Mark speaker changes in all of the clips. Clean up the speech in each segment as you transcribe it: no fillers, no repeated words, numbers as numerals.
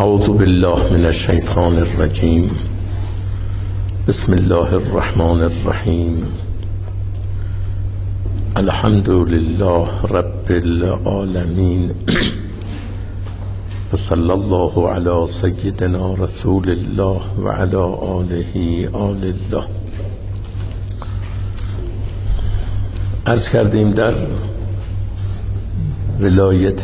Speaker 1: اعوذ بالله من الشیطان الرجیم. بسم الله الرحمن الرحیم. الحمد لله رب العالمین و صلی الله علی سیدنا رسول الله و علی آله آل الله. عرض کردیم در ولایت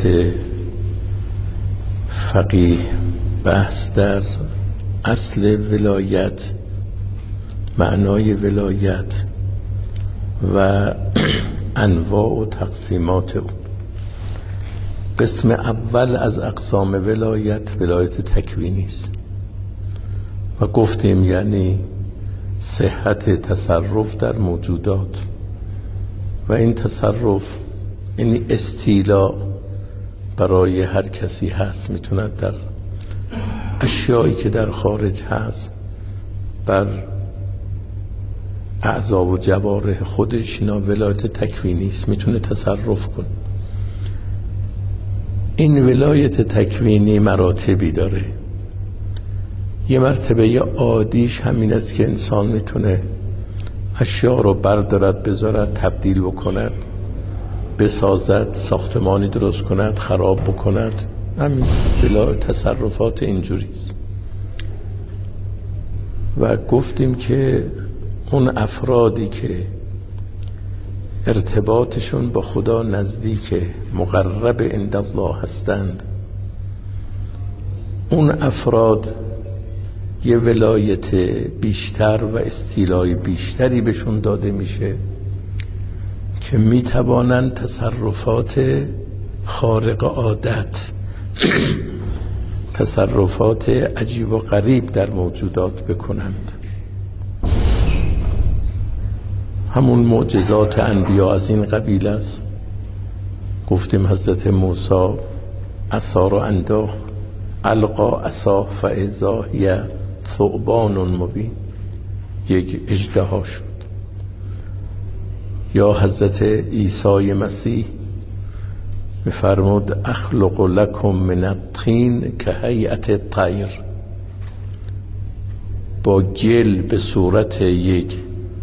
Speaker 1: فقیه بحث در اصل ولایت، معنای ولایت و انواع و تقسیمات او. قسم اول از اقسام ولایت تکوینی است و گفتیم یعنی صحت تصرف در موجودات و این تصرف این استیلا برای هر کسی هست، میتونه در اشیایی که در خارج هست بر اعضا و جوارح خودش، اینا ولایت تکوینی است، میتونه تصرف کنه. این ولایت تکوینی مراتبی داره. یه مرتبه عادیش همین است که انسان میتونه اشیا رو بردارد، بذارد، تبدیل بکند، بسازد، ساختمانی درست کند، خراب بکند. همین بلا تصرفات اینجوریست. و گفتیم که اون افرادی که ارتباطشون با خدا نزدیک، مقرب عند الله هستند، اون افراد یه ولایت بیشتر و استیلای بیشتری بهشون داده میشه که میتوانند تصرفات خارق عادت تصرفات عجیب و غریب در موجودات بکنند. همون معجزات انبیا از این قبیل است. گفتیم حضرت موسی عصا رو انداخت، القا عصا فاذا هی ثعبان مبین، یک اژدها شد. یا حضرت عیسی مسیح می‌فرمود اخلق لکم من الطین کهیئت الطیر، با گل به صورت یک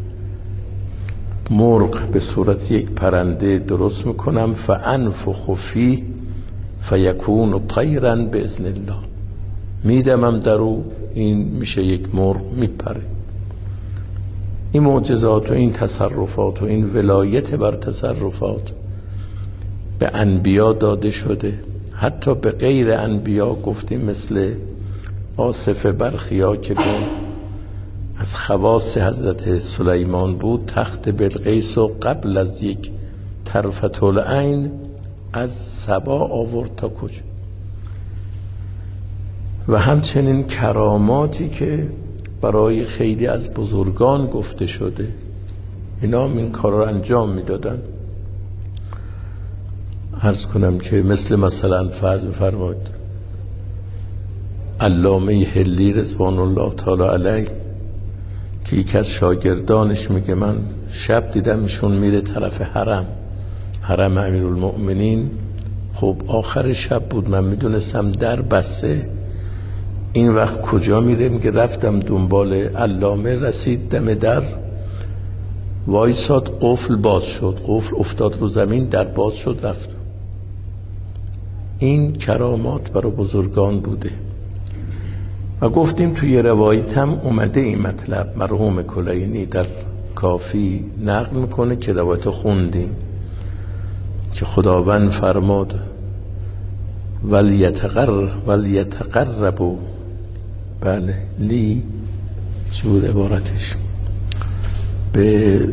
Speaker 1: مرغ، به صورت یک پرنده درست میکنم، فانفخ فیه فیکون طیرا باذن الله، میدمم در او، این میشه یک مرغ، میپره. این معجزات و این تصرفات و این ولایت بر تصرفات به انبیا داده شده، حتی به غیر انبیا. گفتیم مثل آصف برخیا که از خواص حضرت سلیمان بود، تخت بلقیس و قبل از یک طرفة العین از سبا آورد تا کجا. و همچنین کراماتی که برای خیلی از بزرگان گفته شده، اینا هم این کار رو انجام میدادن. عرض کنم که مثلا فرض بفرمایید علامه حلی رضوان الله تعالی علیه که یکی از شاگردانش میگه من شب دیدم ایشون میره طرف حرم امیرالمؤمنین. خب آخر شب بود، من میدونستم در بسته. این وقت کجا میره؟ میگه رفتم دنبال علامه، رسید دم در، وایساد، قفل باز شد، قفل افتاد رو زمین، در باز شد، رفت. این کرامات برای بزرگان بوده. و گفتیم توی روایت هم اومده این مطلب، مرحوم کلینی در کافی نقل میکنه که روایت خوندیم که خداوند فرماد ولیتقربوا، بله، لی چی بود عبارتش؟ به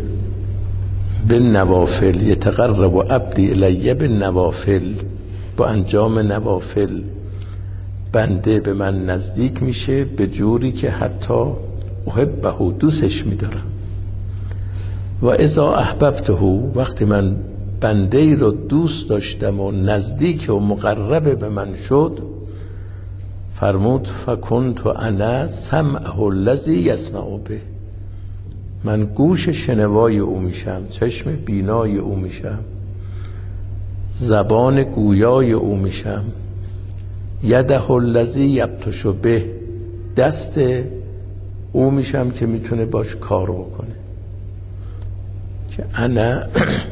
Speaker 1: نوافل، یتقرب عبدی الی بالنوافل، با انجام نوافل بنده به من نزدیک میشه به جوری که حتی احبه، دوستش میدارم. و اذا احببته، وقتی من بنده ای رو دوست داشتم و نزدیک و مقرب به من شد، فرمود فکنت انا سمعه الذی یسمع به، من گوش شنوای او میشم، چشم بینای او میشم، زبان گویای او میشم، یده الذی یبطش به، دست او میشم که میتونه باش کار بکنه، که انا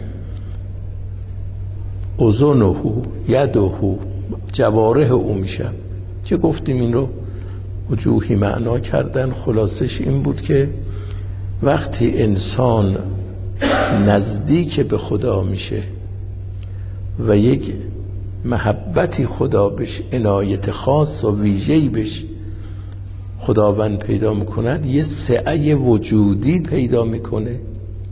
Speaker 1: اذنه یده، جوارح او میشم. که گفتیم این رو وجوهی معنا کردن. خلاصش این بود که وقتی انسان نزدیک به خدا میشه و یک محبتی خدا بهش، عنایت خاص و ویژه‌ای بهش خداوند پیدا میکند، یه سعه وجودی پیدا میکنه،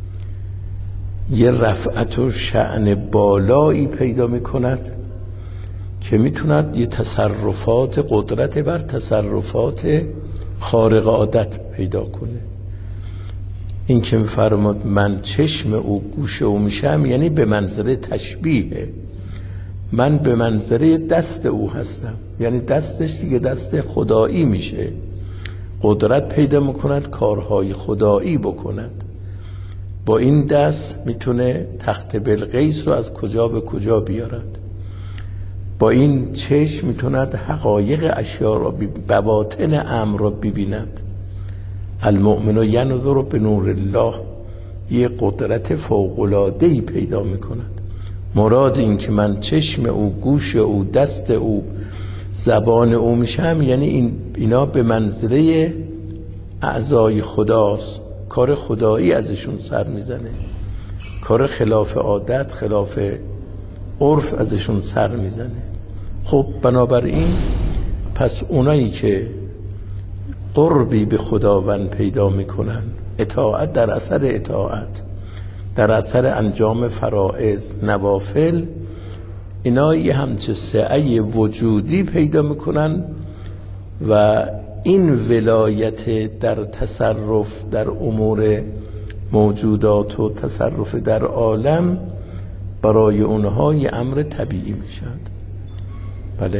Speaker 1: یه رفعت و شأن بالایی پیدا میکند که میتوند یه تصرفات، قدرت بر تصرفات خارق عادت پیدا کنه. این که میفرماد من چشم او گوش او میشم، یعنی به منظره تشبیه، من به منظره دست او هستم، یعنی دستش دیگه دست خدایی میشه، قدرت پیدا میکند کارهای خدایی بکند. با این دست میتونه تخت بلقیس رو از کجا به کجا بیارد، با این چشم میتوند حقایق اشیا را، بواطن امر را ببیند. المؤمن ینظر بنور الله، یه قدرت فوق‌العاده‌ای پیدا میکند. مراد این که من چشم او، گوش او، دست او، زبان او میشم، یعنی اینا به منزله اعضای خداست، کار خدایی ازشون سر میزنه، کار خلاف عادت، خلاف عرف ازشون سر میزنه. خب بنابراین پس اونایی که قربی به خداوند پیدا میکنن، اطاعت در اثر اطاعت، در اثر انجام فرائض، نوافل، اینا یه همچه سعی وجودی پیدا میکنن و این ولایت در تصرف در امور موجودات و تصرف در عالم برای اونها یه امر طبیعی میشد. بله.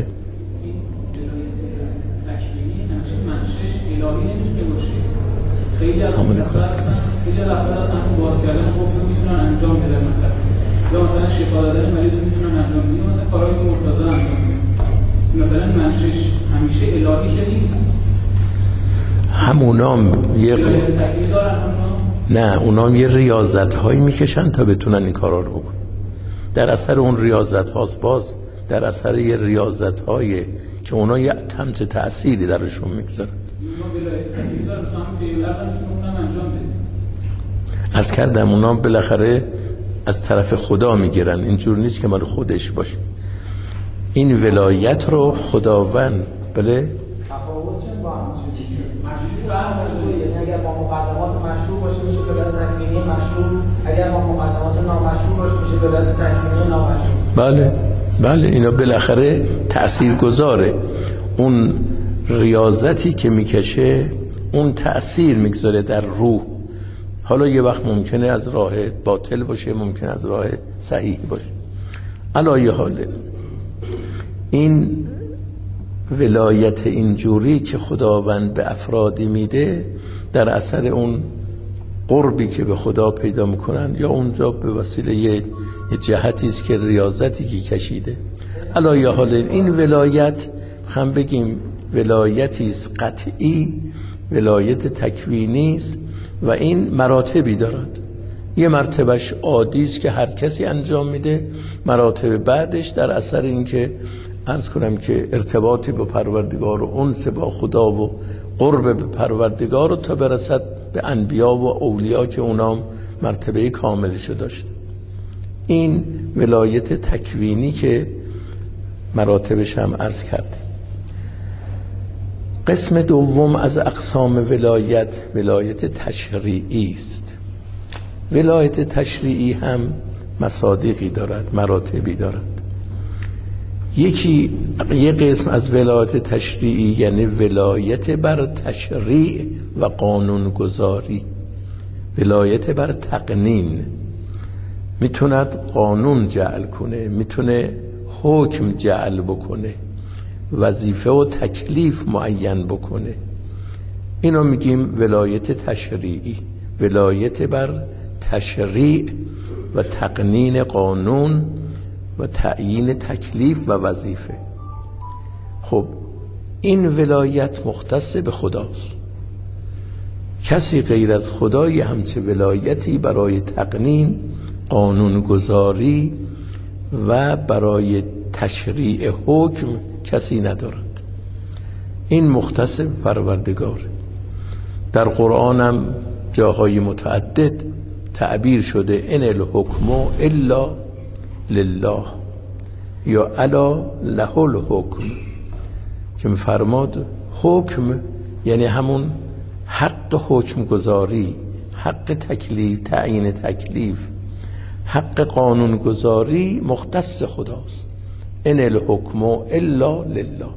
Speaker 1: خیلی افراد همون باز کردن خوب میتونن انجام بدن، مثلا شفا دادن مریض میتونن انجام بدن، مثلا کارهای مرتضی انجام بدن. مثلا منشش همیشه الهی که نیست، همونام یه تکلیف دارن، نه اونام یه ریاضت هایی میکشن تا بتونن این کارا رو بکنن. در اثر اون ریاضت هاست، باز در اثر یه ریاضت هایی که اونا یه همچه تأثیری درشون میگذاره. عرض کردم اونا بالاخره از طرف خدا میگیرن، اینجور نیست که مال خودش باشه. این ولایت رو خداوند بله
Speaker 2: اگر با مقدمات مشروع باشه میشه ولایت تکوینی مشروع، اگر با مقدمات نامشروع باشه میشه ولایت تکوینی نامشروع.
Speaker 1: بله اینا بالاخره تأثیر گذاره. اون ریاضتی که میکشه اون تأثیر میگذاره در روح. حالا یه وقت ممکنه از راه باطل باشه، ممکنه از راه صحیح باشه. علایه حال این ولایت اینجوری که خداوند به افرادی میده در اثر اون قربی که به خدا پیدا میکنن، یا اونجا به وسیله یه جهتی است که ریاضتی که کشیده. علایه حال این ولایت خم بگیم ولایتی است قطعی، ولایت تکوینی است و این مراتبی دارد. یه مرتبهش عادی است که هر کسی انجام میده، مراتب بعدش در اثر این که عرض کنم که ارتباطی با پروردگار و انس با خدا و قرب به پروردگار تا برسد به انبیا و اولیا که اونام مرتبه کاملشو داشت. این ولایت تکوینی که مراتبش هم عرض کردیم. قسم دوم از اقسام ولایت تشریعی است. ولایت تشریعی هم مصادیقی دارد، مراتبی دارد. یه قسم از ولایت تشریعی یعنی ولایت بر تشریع و قانون گذاری، ولایت بر تقنین، میتوند قانون جعل کنه، میتونه حکم جعل بکنه، وظیفه و تکلیف معین بکنه. اینو میگیم ولایت تشریعی، ولایت بر تشریع و تقنین قانون و تعیین تکلیف و وظیفه. خب این ولایت مختص به خداست. کسی غیر از خدای همچه ولایتی برای تقنین، قانونگذاری و برای تشریع حکم کسی ندارد. این مختص به پروردگار. در قرآن هم جاهای متعدد تعبیر شده ان الحکم الا لله یا الا له الحکم، که می‌فرماد حکم یعنی همون حق حکم گذاری، حق تکلیف، تعیین تکلیف، حق قانون گذاری مختص خداست. ان الحکم الا لله.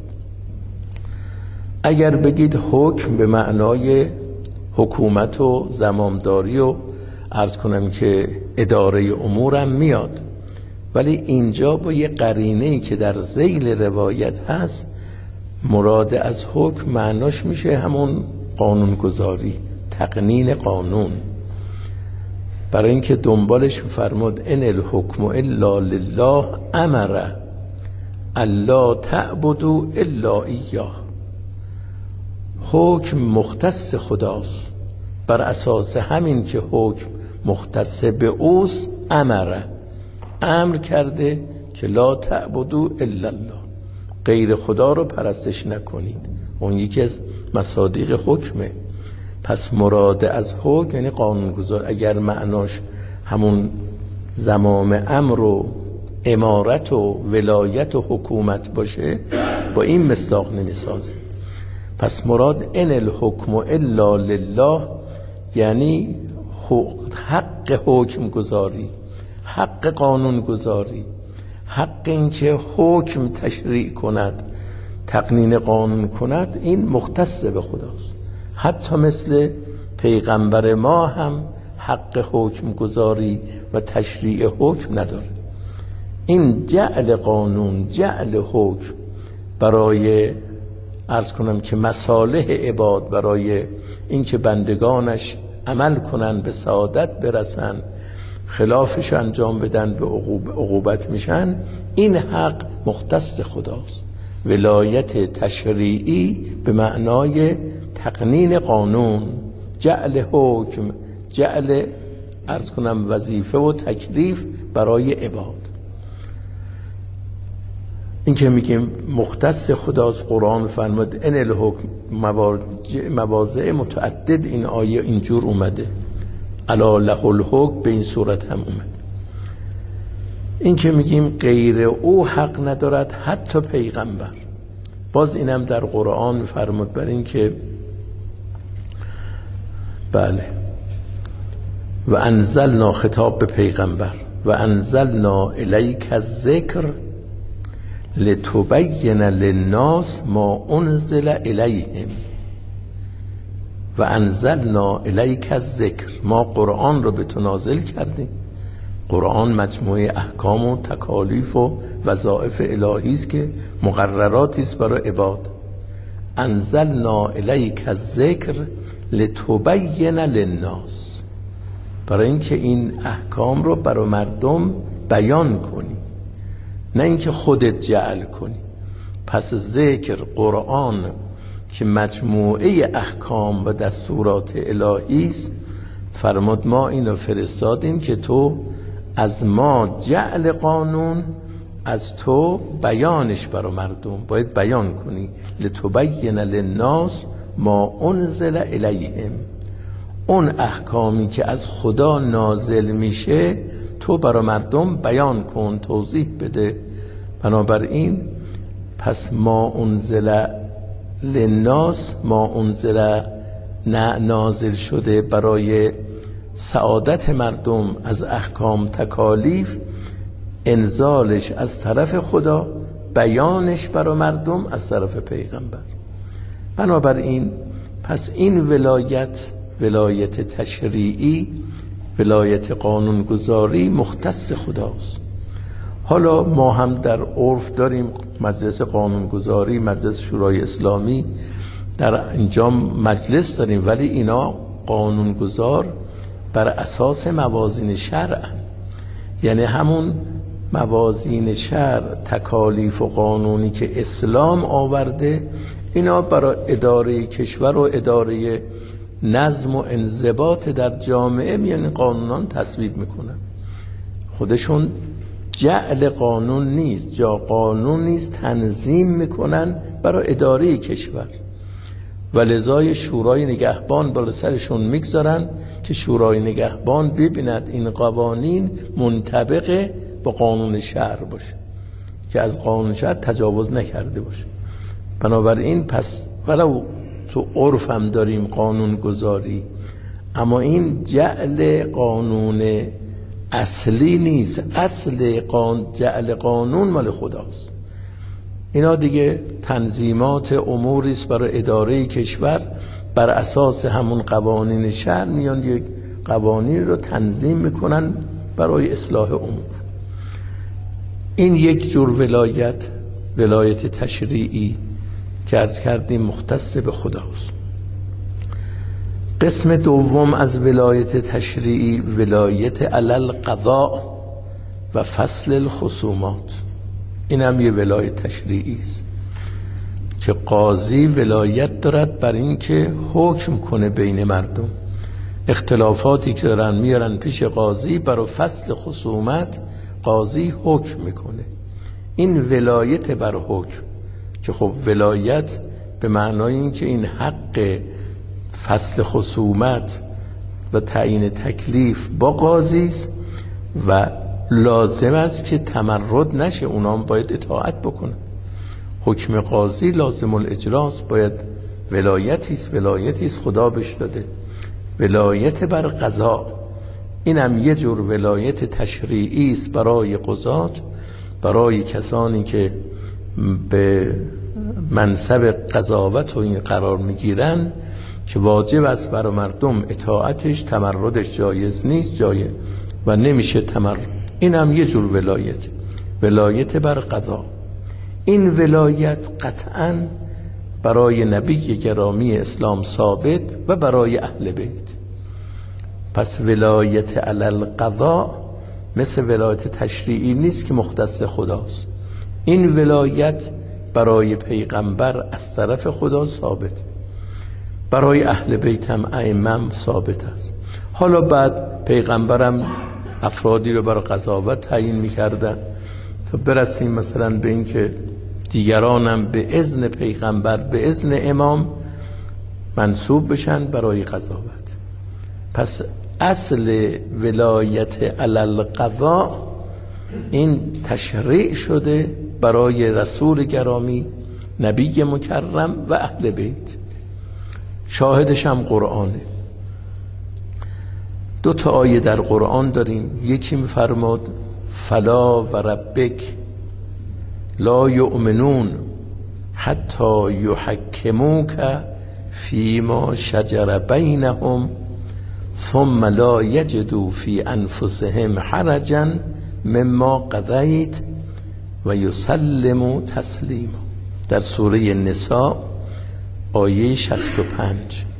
Speaker 1: اگر بگید حکم به معنای حکومت و زمامداری و عرض کنم که اداره امورم میاد، ولی اینجا با یه قرینه‌ای که در ذیل روایت هست، مراد از حکم معناش میشه همون قانونگذاری، تقنین قانون. برای اینکه دنبالش فرمود ان الحکم الا لله امر الا تعبدوا الا ایاه. حکم مختص خداست، بر اساس همین که حکم مختص به اوست امر کرده که لا تعبدوا الا الله، غیر خدا رو پرستش نکنید. اون یکی از مصادیق حکمه. پس مراد از حکم یعنی قانونگذار. اگر معناش همون زمام امر و امارت و ولایت و حکومت باشه، با این مصداق نمیسازه. پس مراد ان الحکم الا لله یعنی حق حکم گذاری، حق قانون گذاری، حق این که حکم تشریع کند، تقنین قانون کند، این مختص به خداست. حتی مثل پیغمبر ما هم حق حکم گذاری و تشریع حکم نداره. این جعل قانون، جعل حکم برای عرض کنم که مصالح عباد، برای اینکه بندگانش عمل کنن به سعادت برسن، خلافش انجام بدن به عقوبت میشن، این حق مختص خداست. ولایت تشریعی به معنای تقنین قانون، جعل حکم، جعل عرض کنم وظیفه و تکلیف برای عباد. این که میگیم مختص خداست، قرآن فرمود ان الحکم، مواضع متعدد این آیه اینجور اومده، الا له الحکم به این صورت هم اومده. این که میگیم غیر او حق ندارد حتی پیغمبر، باز اینم در قرآن فرمود بر این که بله و انزلنا، خطاب به پیغمبر، و انزلنا الیک الذکر لتبین للناس ما انزل الیهم و انزلنا الیک الذکر، ما قرآن رو به تو نازل کردیم. قرآن مجموعه احکام و تکالیف و وظایف الهی است که مقرراتی است برای عباد. انزلنا الیک الذکر لتبین للناس، برای اینکه این احکام رو برای مردم بیان کنی، نه اینکه خودت جعل کنی. پس ذکر، قرآن که مجموعه احکام و دستورات الهی است، فرمود ما اینو فرستادیم که تو از ما جعل قانون، از تو بیانش برای مردم باید بیان کنی. لتبین للناس ما انزل الیهم، اون احکامی که از خدا نازل میشه تو برای مردم بیان کن، توضیح بده. بنابراین پس ما انزل للناس، ما انزل نازل شده برای سعادت مردم از احکام تکالیف، انزالش از طرف خدا، بیانش برای مردم از طرف پیغمبر. بنابراین پس این ولایت تشریعی، ولایت قانونگذاری مختص خداست. حالا ما هم در عرف داریم مجلس قانونگذاری، مجلس شورای اسلامی، در اینجا مجلس داریم، ولی اینا قانونگذار بر اساس موازین شرع، یعنی همون موازین شرع، تکالیف و قانونی که اسلام آورده، اینا برای اداره کشور و اداره نظم و انضباط در جامعه میان قانونان تصویب میکنن. خودشون جعل قانون نیست، جا قانون نیست، تنظیم میکنن برای اداره کشور و لذای شورای نگهبان بالا سرشون میگذارن که شورای نگهبان ببیند این قوانین منطبق با قانون شهر باشه، که از قانون شهر تجاوز نکرده باشه. بنابراین پس ولو تو عرف هم داریم قانون گذاری، اما این جعل قانون اصلی نیست. اصل جعل قانون مال خداست. اینا دیگه تنظیمات اموری است برای اداره کشور، بر اساس همون قوانین شهر میان یک قوانین رو تنظیم میکنن برای اصلاح امور. این یک جور ولایت تشریعی که عرض کردیم مختص به خداست. قسم دوم از ولایت تشریعی ولایت علی القضاء و فصل الخصومات. این هم یه ولایت تشریعی است که قاضی ولایت دارد بر این که حکم کنه بین مردم. اختلافاتی که دارن میارن پیش قاضی، برای فصل خصومت قاضی حکم میکنه. این ولایت بر حکم، که خب ولایت به معنای این که این حق فصل خصومت و تعیین تکلیف با قاضی است و لازم است که تمرد نشه، اونا هم باید اطاعت بکنن. حکم قاضی لازم الاجراست، باید ولایتی است خدا بهش داده. ولایت بر قضا، این هم یه جور ولایت تشریعی است برای قضات، برای کسانی که به منصب قضاوت و این قرار میگیرن، که واجب است برای مردم اطاعتش، تمردش جایز نیست جایز و نمیشه تمرد. این هم یه جور ولایت بر قضا. این ولایت قطعاً برای نبی گرامی اسلام ثابت و برای اهل بیت. پس ولایت علی القضا مثل ولایت تشریعی نیست که مختص خداست. این ولایت برای پیغمبر از طرف خدا ثابت، برای اهل بیت هم ائمه ثابت است. حالا بعد پیغمبرم افرادی رو برای قضاوت تعیین می‌کردن تا برسیم مثلا به این که دیگرانم به اذن پیغمبر، به اذن امام منصوب بشن برای قضاوت. پس اصل ولایت علی القضاء این تشریع شده برای رسول گرامی، نبی مکرم و اهل بیت. شاهدش هم قرآنه. 2 آیه در قرآن داریم. یکی می‌فرماد فلا و ربک لا یؤمنون حتی یحکموک فیما شجر بینهم ثم لا یجدوا فی انفسهم حرجا مما قضیت و یسلموا تسلیما. در سوره نساء آیه 65.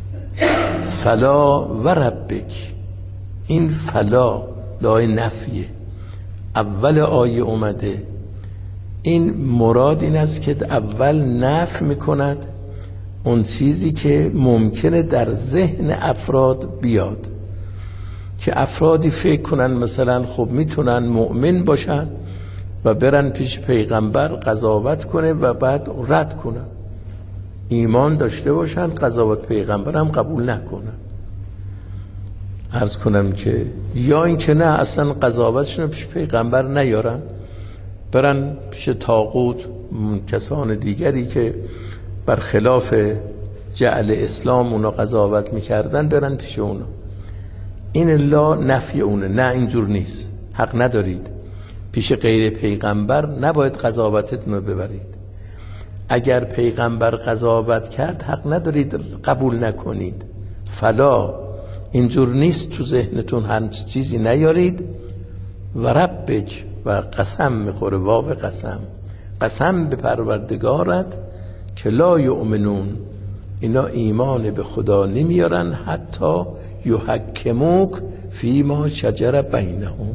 Speaker 1: فلا و ربک، این فلا لای نفیه، اول آیه اومده. این مراد این است که اول نفی میکند اون چیزی که ممکنه در ذهن افراد بیاد، که افرادی فکر کنن مثلا خب میتونن مؤمن باشن و برن پیش پیغمبر قضاوت کنه و بعد رد کنن، ایمان داشته باشن قضاوت پیغمبر هم قبول نکنن. عرض کنم که یا این که نه اصلا قضاوتشون پیش پیغمبر نیارن، برن پیش طاغوت، کسان دیگری که برخلاف جعل اسلام اونا قضاوت میکردن، برن پیش اونا. این لا نفی اونه، نه اینجور نیست، حق ندارید پیش غیر پیغمبر نباید قضاوتتون رو ببرید. اگر پیغمبر قضاوت کرد حق ندارید قبول نکنید. فلا اینجور نیست، تو ذهنتون هر چیزی نیارید. و ربک، و قسم میخوره، واو قسم به پروردگارت که لا یؤمنون، اینا ایمان به خدا نمیارن حتی یحکموک فیما شجر بینهم،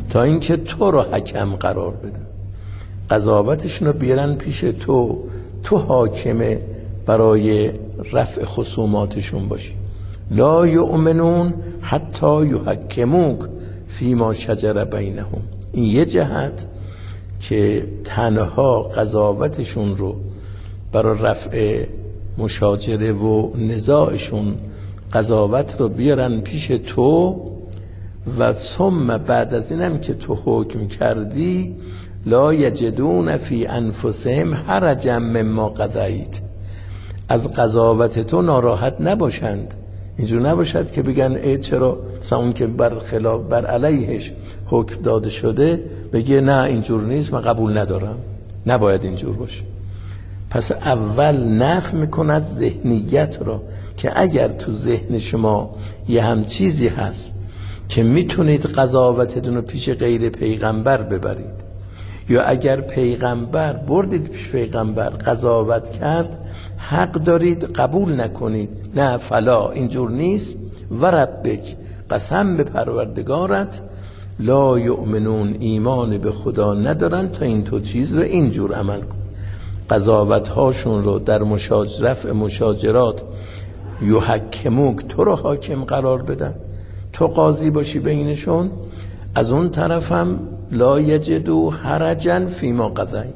Speaker 1: تا اینکه تو رو حکم قرار بدن، قضاوتشون رو بیارن پیش تو حاکمه برای رفع خصوماتشون باشی. لا یؤمنون حتی یحکموک فیما شجر بینهم. این یه جهت که تنها قضاوتشون رو برای رفع مشاجره و نزاعشون قضاوت رو بیارن پیش تو و ثم بعد از اینم که تو حکم کردی لا یجدون فی انفسهم حرجا مما قضیت، از قضاوت تو ناراحت نباشند. اینجور نباشد که بگن ای چرا مثلا اون که بر علیهش حکم داده شده بگه نه اینجور نیست من قبول ندارم. نباید اینجور باشه. پس اول نفی میکند ذهنیت را که اگر تو ذهن شما یه هم چیزی هست که میتونید قضاوتتون رو پیش غیر پیغمبر ببرید، یا اگر پیغمبر بردید پیش پیغمبر قضاوت کرد حق دارید قبول نکنید، نه فلا اینجور نیست، و ربک قسم به پروردگارت لا یؤمنون ایمان به خدا ندارن تا این تو چیز رو اینجور عمل کن. قضاوت هاشون رو در رفع مشاجرات یحکموک تو رو حاکم قرار بدن، تو قاضی باشی بینشون، از اون طرف هم لا یجدو حرجا فیما قضیت،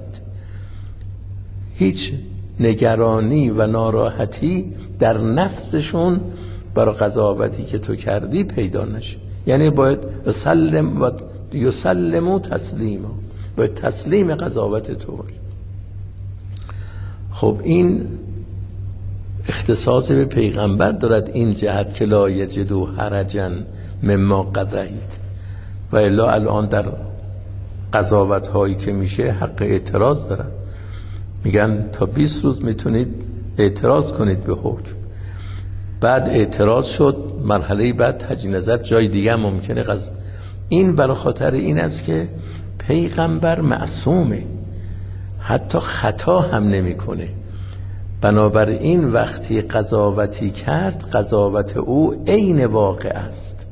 Speaker 1: هیچ نگرانی و ناراحتی در نفسشون برای قضاوتی که تو کردی پیدا نشه. یعنی باید سلم و یسلمو تسلیما، باید تسلیم قضاوت تو باشه. خب این اختصاص به پیغمبر دارد این جهت که لا یجدو حرجا مما قضیت، و الا الان در قضاوت هایی که میشه حق اعتراض دارن، میگن تا 20 روز میتونید اعتراض کنید به حکم. بعد اعتراض شد، مرحله بعد تجدید نظر جای دیگه ممکنه این برای خاطر این است که پیغمبر معصومه، حتی خطا هم نمیکنه. بنابراین وقتی قضاوتی کرد قضاوت او عین واقع است،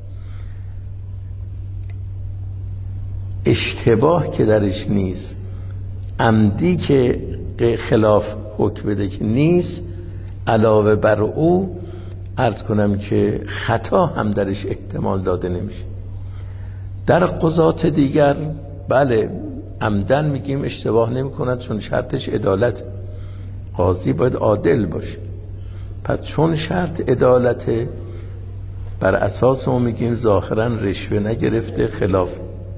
Speaker 1: اشتباه که درش نیست، عمدی که خلاف حکم بده که نیست، علاوه بر او عرض کنم که خطا هم درش احتمال داده نمیشه. در قضات دیگر بله عمدن میگیم اشتباه نمی کند چون شرطش عدالت، قاضی باید عادل باشه. پس چون شرط عدالت بر اساس اون میگیم ظاهرا رشوه نگرفته، خلاف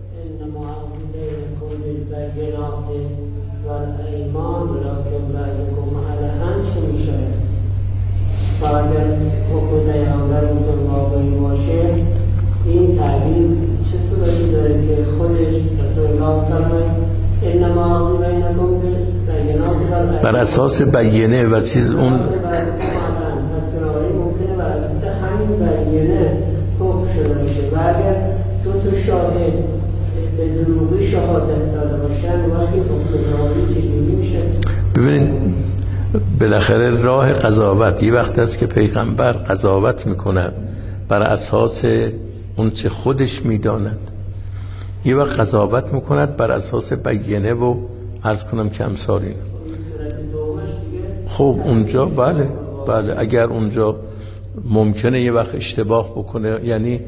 Speaker 3: و اگر حکم پیغمبرتون واقعی باشه این تعبیر چه صورتی داره که خودش رسول الله فرمود انما اغضی بینکم بالبینات
Speaker 1: بر اساس بینه و چیز اون
Speaker 3: پس بنابراین ممکنه بر اساس همین بینه حکم شده باشه و اگر دو شاهد به دروغی شهادت داده باشن وقتی حکم واقعی چجوری میشه؟
Speaker 1: ببینید بالاخره راه قضاوت یه وقت است که پیغمبر قضاوت میکنه بر اساس اون چه خودش میداند، یه وقت قضاوت میکنه بر اساس بینه و عرض کنم که امثال این. خب اونجا بله اگر اونجا ممکنه یه وقت اشتباه بکنه، یعنی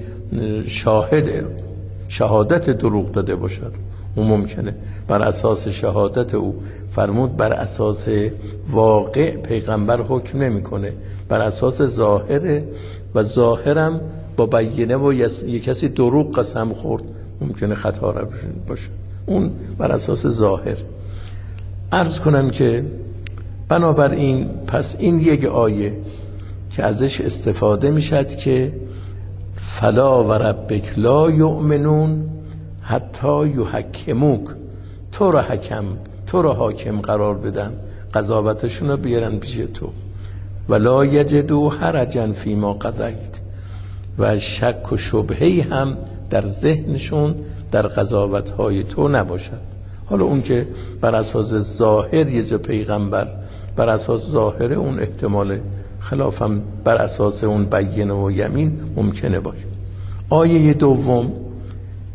Speaker 1: شهادت دروغ داده باشد، اون ممکنه بر اساس شهادت او فرمود بر اساس واقع پیغمبر حکم نمیکنه، بر اساس ظاهره و ظاهرم با بینه و یک کسی دروغ قسم خورد ممکنه خطا باشه، اون بر اساس ظاهر. عرض کنم که بنابراین پس این یک آیه که ازش استفاده میشد که فلا و ربک لا یؤمنون حتی یحکموک، تو رو حاکم قرار بدن، قضاوتشون رو بیارن پیش تو، ولا یجدو حرجا فیما قضیت، و شک و شبهی هم در ذهنشون در قضاوتهای تو نباشد. حالا اون که بر اساس ظاهر یه جا پیغمبر بر اساس ظاهر اون احتمال خلافم بر اساس اون بینه و یمین ممکنه باشه. آیه دوم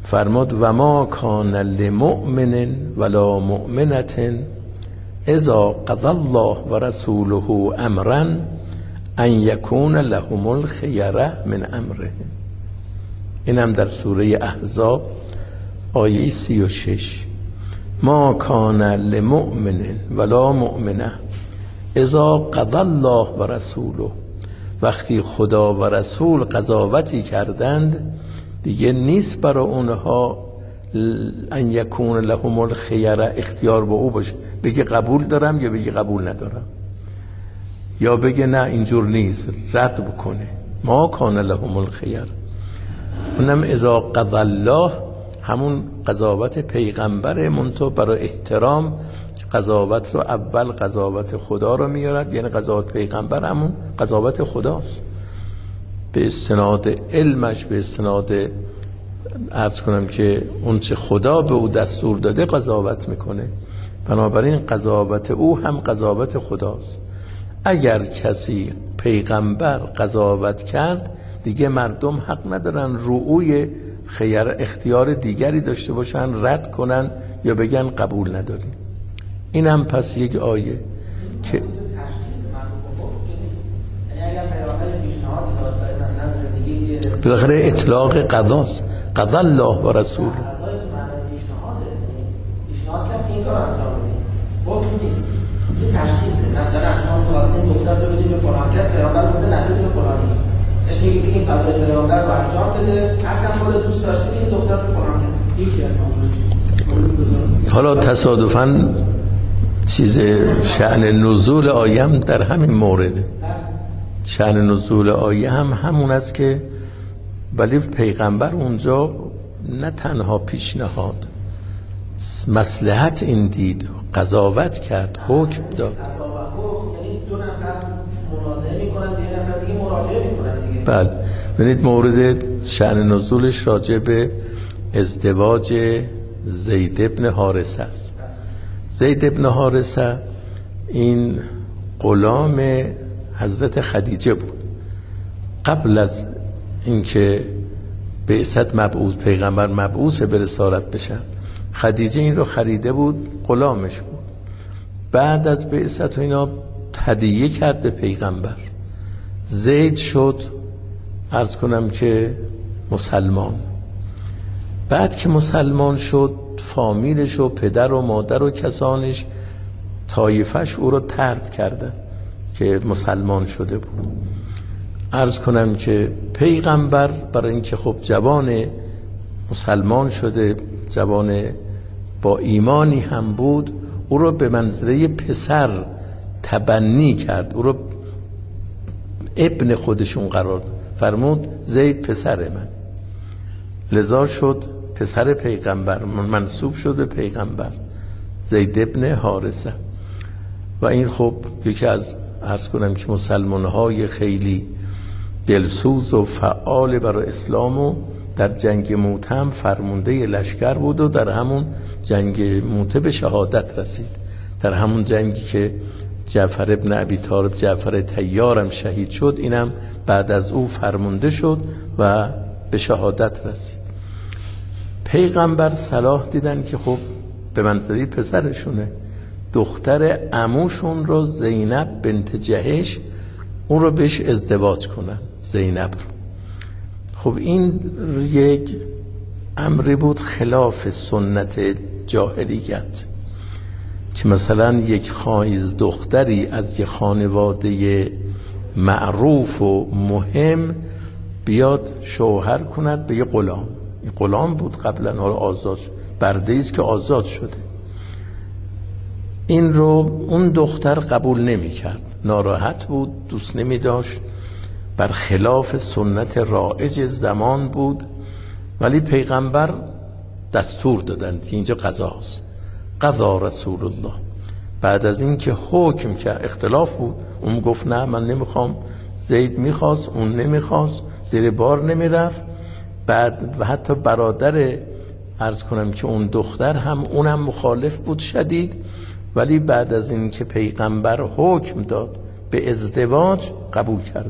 Speaker 1: فرمود و ما کان لمؤمن ولا مؤمنة اذا قضى الله و رسوله امرا ان یکون لهم الخیره من امره. این هم در سوره احزاب آیه 36. ما کان لمؤمن ولا مؤمنه اذا قضى الله و رسوله، وقتی خدا و رسول قضاوتی کردند دیگه نیست برای اونها ان یکون لهم الخیره، اختیار با او باشه، بگه قبول دارم یا بگه قبول ندارم، یا بگه نه اینجور نیست رد بکنه. ما کان لهم الخیره. اونم اذا قضى الله همون قضاوت پیغمبر، منتها برای احترام قضاوت رو اول قضاوت خدا رو میارد، یعنی قضاوت پیغمبر همون قضاوت خداست، به استناد علمش، به استناد عرض کنم که اون چه خدا به او دستور داده قضاوت میکنه. بنابراین قضاوت او هم قضاوت خداست. اگر کسی پیغمبر قضاوت کرد دیگه مردم حق ندارن روی خیر اختیار دیگری داشته باشن، رد کنن یا بگن قبول نداریم. این هم پس یک آیه که بالاخره اطلاق قضاست، قضا الله و رسول.
Speaker 2: پیشنهاد کرد این کار انجام بدید، حکم نیست، این تشخیصه. مثلا شما خواستین دختر رو بدید به فلان کس، پیامبر گفته نه بدید به فلانی، اش میگید که این قضای پیامبر رو انجام بده، هرچند خودت دوست داشتی این دختر به فلان کس.
Speaker 1: حالا تصادفاً چیز شأن نزول آیه هم در همین مورده. شأن نزول آیه هم همون است که ولی پیغمبر اونجا نه تنها پیشنهاد، مصلحت این دید، قضاوت کرد، حکم داد.
Speaker 2: یعنی دو نفر منازعه میکنن، یه نفر دیگه مراجعه میکنن دیگه.
Speaker 1: بله، ببینید مورد شأن نزولش راجع به ازدواج زید ابن حارثه است. زید ابن حارثه این غلام حضرت خدیجه بود. قبل از اینکه بعثت مبعوث، پیغمبر مبعوث به رسالت بشن، خدیجه این رو خریده بود، غلامش بود. بعد از بعثت و اینا هدیه کرد به پیغمبر. زید شد عرض کنم که مسلمان. بعد که مسلمان شد فامیلش و پدر و مادر و کسانش طایفش او رو طرد کردن که مسلمان شده بود. عرض کنم که پیغمبر برای اینکه خب جوان مسلمان شده، جوان با ایمانی هم بود، او رو به منزله پسر تبنی کرد، او رو ابن خودشون قرار فرمود، زید پسر من. لذا شد پسر پیغمبر، منسوب شد به پیغمبر، زید ابن حارثه. و این خب یکی از عرض کنم که مسلمان‌های خیلی دلسوز و فعال برای اسلام و در جنگ موته هم فرمانده لشکر بود و در همون جنگ موته به شهادت رسید. در همون جنگی که جعفر ابن ابی طالب، جعفر طیارم شهید شد، اینم بعد از او فرمانده شد و به شهادت رسید. پیغمبر صلاح دیدن که خب به منزله پسرشونه، دختر عموشون رو زینب بنت جهش اون رو بهش ازدواج کنن، زینب رو. خب این یک امری بود خلاف سنت جاهلیت که مثلا یک خایز دختری از یک خانواده معروف و مهم بیاد شوهر کند به یک غلام. این غلام بود قبلا، حالا آزاد شد، برده است که آزاد شده. این رو اون دختر قبول نمی کرد، ناراحت بود، دوست نمی داشت، بر خلاف سنت رایج زمان بود. ولی پیغمبر دستور دادند که اینجا قضاست، قضا رسول الله. بعد از این که حکم کرد، اختلاف بود، اون گفت نه من نمیخوام، زید میخواست، اون نمیخواست، زیر بار نمیرفت. بعد و حتی برادر عرض کنم که اون دختر هم اونم مخالف بود شدید. ولی بعد از این که پیغمبر حکم داد به ازدواج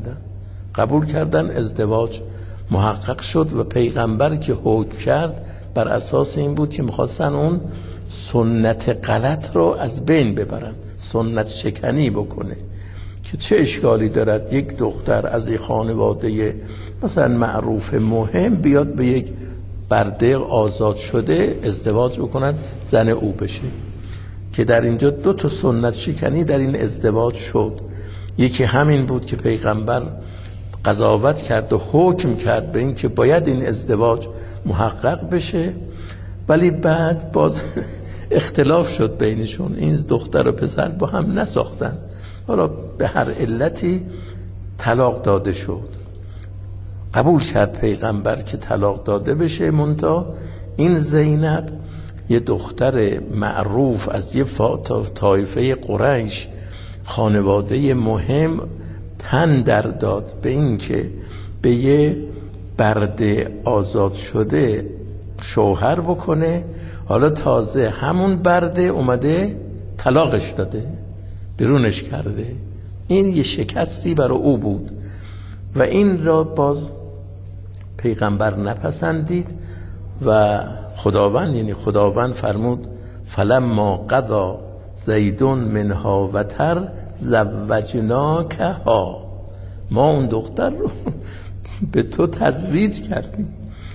Speaker 1: قبول کردن ازدواج محقق شد و پیغمبر که حکم کرد بر اساس این بود که میخواستن اون سنت غلط رو از بین ببرن، سنت شکنی بکنه. که چه اشکالی دارد یک دختر از یک خانواده مثلا معروف مهم بیاد به یک برده آزاد شده ازدواج بکنن، زن او بشه؟ که در اینجا 2 تا سنت شکنی در این ازدواج شد. یکی همین بود که پیغمبر قضاوت کرد و حکم کرد به این که باید این ازدواج محقق بشه، ولی بعد باز اختلاف شد بینشون، این دختر و پسر با هم نساختن، حالا به هر علتی طلاق داده شد. قبول کرد پیغمبر که طلاق داده بشه، منتها این زینب یه دختر معروف از یه طایفه قریش، خانواده مهم، تن در داد به این که به یه برده آزاد شده شوهر بکنه. حالا تازه همون برده اومده طلاقش داده، بیرونش کرده. این یه شکستی برای او بود و این را باز پیغمبر نپسندید و خداوند فرمود فلما قضا زید منها وتر زوجناکها، ما اون دختر رو به تو تزویج کردیم.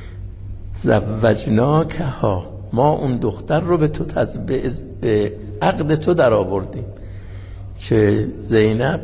Speaker 1: زوجناکها، ما اون دختر رو به تو به عقد تو در آوردیم. که زینب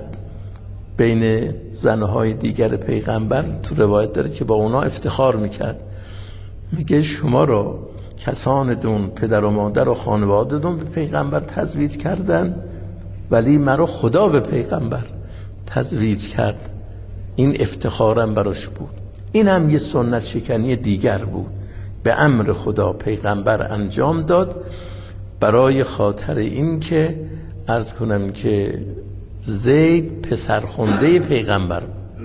Speaker 1: بین زنهای دیگر پیغمبر تو روایت داره که با اونا افتخار میکرد، میگه شما رو کسان دون پدر و مادر و خانواده دون به پیغمبر تزویج کردن، ولی مرا خدا به پیغمبر تزویج کرد. این افتخارم براش بود. این هم یه سنت شکنی دیگر بود، به امر خدا پیغمبر انجام داد برای خاطر این که عرض کنم که زید پسرخونده پیغمبر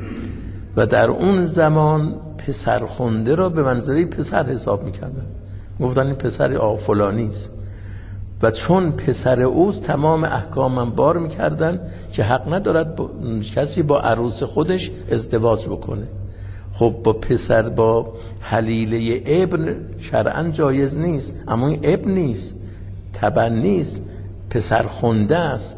Speaker 1: و در اون زمان پسرخونده را به منزله پسر حساب میکردن، گفتن این پسر فلانی است و چون پسر اوست تمام احکامم بار میکردن که حق ندارد کسی با عروس خودش ازدواج بکنه. خب با پسر با حلیله ابن شرعاً جایز نیست، اما این ابن نیست، تبن نیست، پسر خونده است.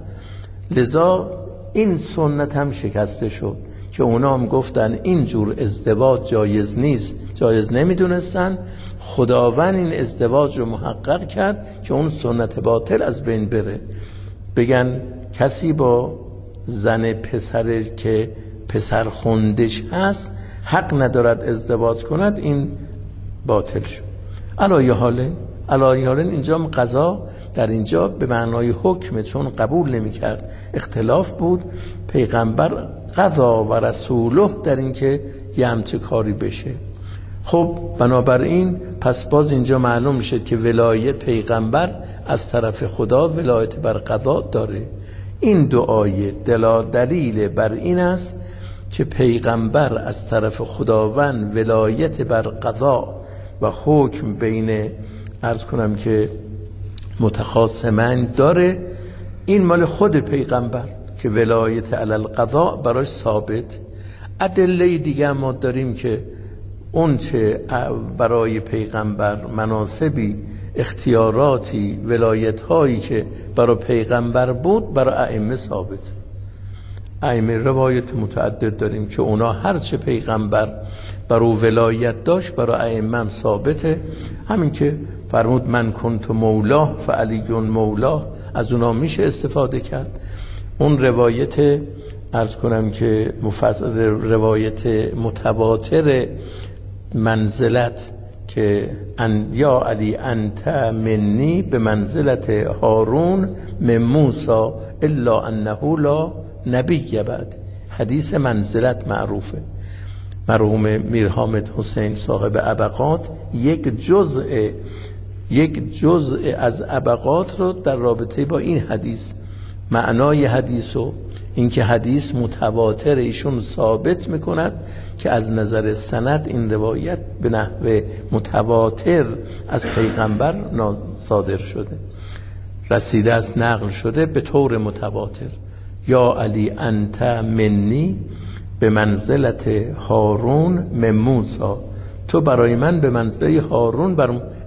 Speaker 1: لذا این سنت هم شکسته شد که اونا هم گفتن اینجور ازدواج جایز نیست، جایز نمیدونستن. خداوند این ازدواج رو محقق کرد که اون سنت باطل از بین بره. بگن کسی با زن پسر که پسر خوندش هست حق ندارد ازدواج کند، این باطل شد. علایه حال اینجا قضا در اینجا به معنای حکم، چون قبول نمی کرد، اختلاف بود. پیغمبر قضا و رسوله در این که یه همچه کاری بشه. خب بنابراین پس باز اینجا معلوم شد که ولایت پیغمبر از طرف خدا ولایت بر قضا داره. این 2 آیه دلیل بر این است که پیغمبر از طرف خداوند ولایت بر قضا و حکم بین عرض کنم که متخاصمین داره. این مال خود پیغمبر که ولایت علی القضا براش ثابت. ادله دیگه ما داریم که اون چه برای پیغمبر مناسبی، اختیاراتی، ولایت هایی که برای پیغمبر بود برای ائمه ثابت. ائمه روایت متعدد داریم که اونا هر چه پیغمبر برای ولایت داشت برای ائمه هم ثابته. همین که فرمود من کنت مولاه فعلی مولاه، از اونا میشه استفاده کرد. اون روایت عرض کنم که روایت متواتر منزلت که یا علی انت منی به منزلت هارون من موسی الا انه لا نبی بعد، حدیث منزلت معروفه. مرحوم میر حامد حسین صاحب ابقات یک جزء از ابقات رو در رابطه با این حدیث، معنای حدیث و اینکه حدیث متواتر ایشون ثابت میکند که از نظر سند این روایت به نحو متواتر از پیغمبر صادر شده، رسیده است، نقل شده به طور متواتر. یا علی انت منی به منزلت هارون من موسی، تو برای من به منزله هارون بر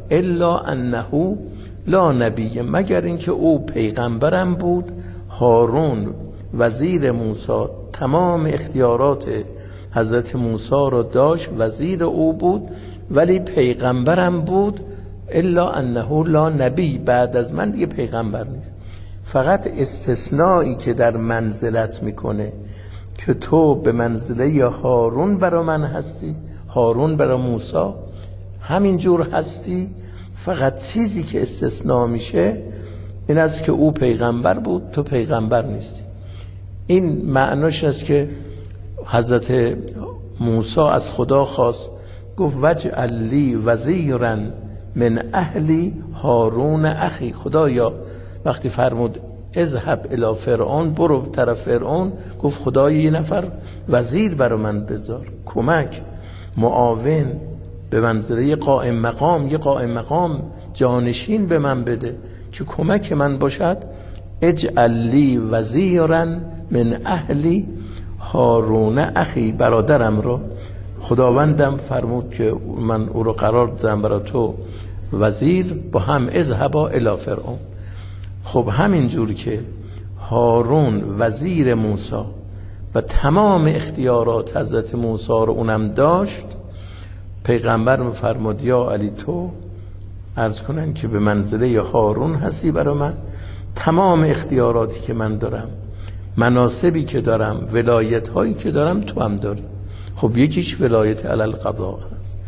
Speaker 1: الا انه لا نبی، مگر اینکه او پیغمبرم بود. هارون وزیر موسی تمام اختیارات حضرت موسی رو داشت، وزیر او بود، ولی پیغمبرم بود. الا انه لا نبی، بعد از من دیگه پیغمبر نیست. فقط استثنایی که در منزلت میکنه که تو به منزله هارون برا من هستی، هارون برا موسی همینجور هستی. فقط چیزی که استثناء میشه این است که او پیغمبر بود، تو پیغمبر نیستی. این معناش است که حضرت موسی از خدا خواست، گفت وجعل لی وزیرا من اهلی هارون اخی. خدایا وقتی فرمود اذهب الی فرعون، برو طرف فرعون، گفت خدایا یه نفر وزیر برای من بذار، کمک، معاون، به منزله قائم مقام، یه قائم مقام جانشین به من بده که کمک من باشد. اجعل لی وزیرا من اهلی هارون اخی، برادرم رو خداوندم فرمود که من او رو قرار دادم برای تو وزیر، با هم اذهبا الی فرعون. خب همینجور که هارون وزیر موسی و تمام اختیارات حضرت موسی رو اونم داشت، پیغمبر فرمود یا علی تو عرض کنن که به منزله هارون هستی برای من، تمام اختیاراتی که من دارم، مناسبی که دارم، ولایت هایی که دارم تو هم داری. خب یکیش ولایت علی القضاء هست.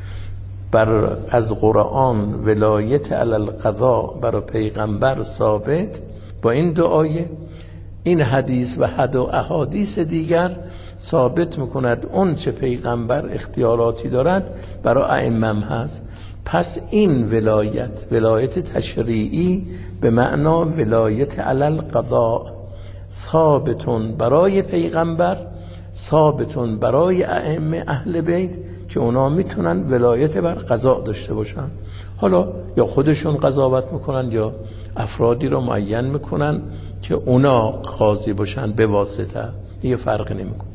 Speaker 1: از قرآن ولایت علی القضاء برای پیغمبر ثابت با این دعایه. این حدیث و احادیث دیگر ثابت میکند اون چه پیغمبر اختیاراتی دارد برای ائمه هست. پس این ولایت تشریعی به معنا ولایت علی القضاء ثابتون برای پیغمبر، ثابتون برای ائمه اهل بیت که اونا میتونن ولایت بر قضا داشته باشن. حالا یا خودشون قضاوت میکنن یا افرادی رو معین میکنن که اونا قاضی باشن به واسطه، دیگه فرق نمیکنه.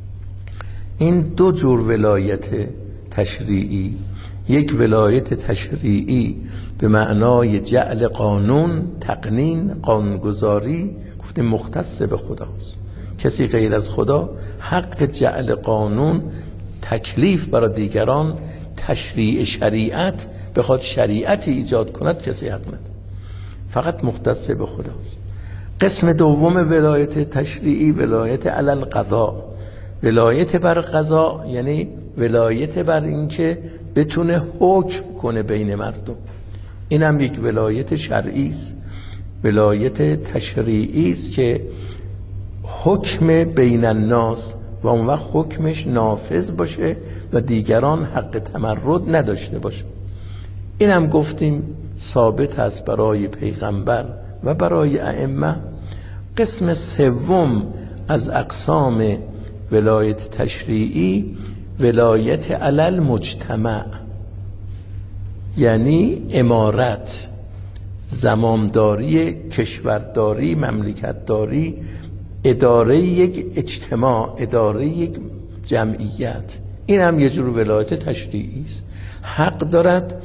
Speaker 1: این دو جور ولایت تشریعی، یک ولایت تشریعی به معنای جعل قانون، تقنین، قانونگذاری، گفتیم مختص به خداست. کسی غیر از خدا حق جعل قانون، تکلیف برای دیگران، تشریع شریعت، بخواد شریعتی ایجاد کند کسی حق نداره، فقط مختص به خداست. قسم دوم ولایت تشریعی ولایت علی القضاء، ولایت بر قضا، یعنی ولایت بر این که بتونه حکم کنه بین مردم. این هم یک ولایت شرعی است، ولایت تشریعی است که حکم بین الناس و اون وقت حکمش نافذ باشه و دیگران حق تمرد نداشته باشه. این هم گفتیم ثابت است برای پیغمبر و برای ائمه. قسم سوم از اقسام ولایت تشریعی ولایت علی المجتمع، یعنی امارت، زمامداری، کشورداری، مملکتداری، اداره یک اجتماع، اداره یک جمعیت. این هم یه جور ولایت تشریعی است. حق دارد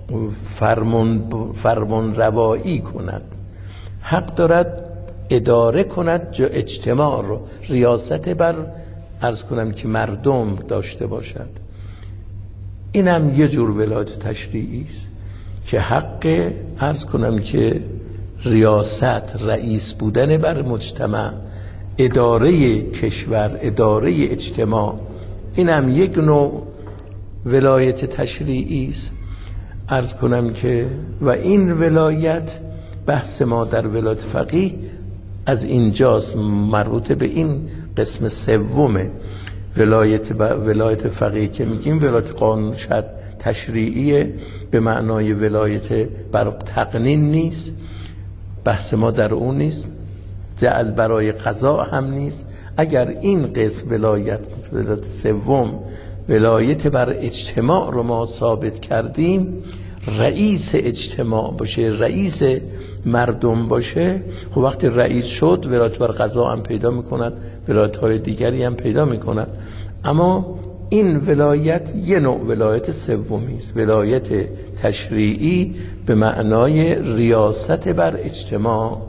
Speaker 1: فرمان روایی کند، حق دارد اداره کند اجتماع رو، ریاست بر عرض کنم که مردم داشته باشد. این هم یه جور ولایت تشریعی است که حق عرض کنم که ریاست، رئیس بودن بر مجتمع، اداره کشور، اداره اجتماع، این هم یک نوع ولایت تشریعی است. عرض کنم که و این ولایت بحث ما در ولایت فقیه از اینجاست، مربوط به این قسم سوم ولایت فقیه که میگیم ولایت قانون تشریعی به معنای ولایت بر تقنین نیست، بحث ما در اون نیست، جعل برای قضا هم نیست. اگر این قسم ولایت سوم ولایت بر اجتماع رو ما ثابت کردیم، رئیس اجتماع باشه، رئیس مردم باشه، خب وقتی رئیس شد ولایت بر قضا هم پیدا میکند، ولایت های دیگری هم پیدا میکند. اما این ولایت یه نوع ولایت سومی است، ولایت تشریعی به معنای ریاست بر اجتماع،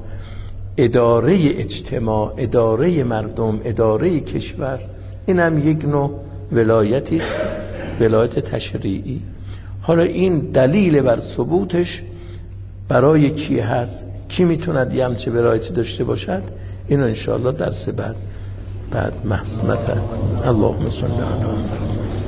Speaker 1: اداره مردم، اداره کشور. این هم یک نوع ولایتی است، ولایت تشریعی. حالا این دلیل بر ثبوتش برای کی هست، کی میتوند یه همچه ولایتی داشته باشد، اینو انشاءالله درس بعد محسنت کنیم. اللهم صل علی محمد.